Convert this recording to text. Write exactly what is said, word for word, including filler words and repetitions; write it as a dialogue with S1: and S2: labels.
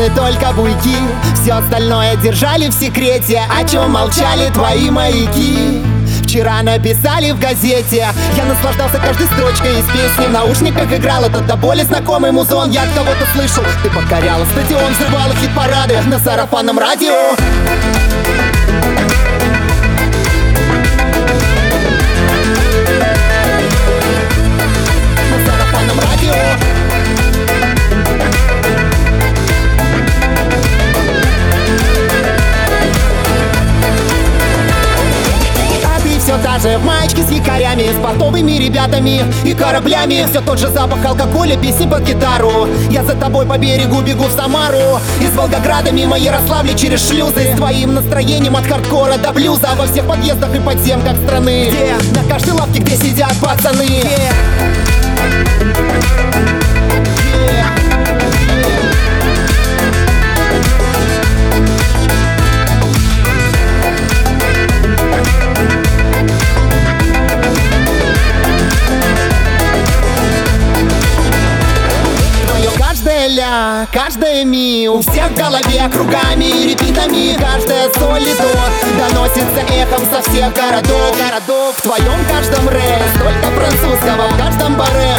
S1: мы только буйки. Все остальное держали в секрете, о чем молчали твои маяки. Вчера написали в газете, я наслаждался каждой строчкой из песни. В наушниках играл этот до боли знакомый музон. Я от кого-то слышал, ты покоряла стадион, взрывала хит-парады на сарафанном радио. На сарафанном радио. Все та же в маечке с якорями, с портовыми ребятами и кораблями. Все тот же запах алкоголя, песни под гитару. Я за тобой по берегу бегу в Самару. Из Волгограда мимо Ярославля через шлюзы. С твоим настроением от хардкора до блюза. Во всех подъездах и подземках страны, где на каждой лавке, где сидят пацаны, где... Каждая ми у всех в голове кругами и репитами. Каждая соль и до доносится эхом со всех городов, городов. В твоем каждом ре столько французского, в каждом баре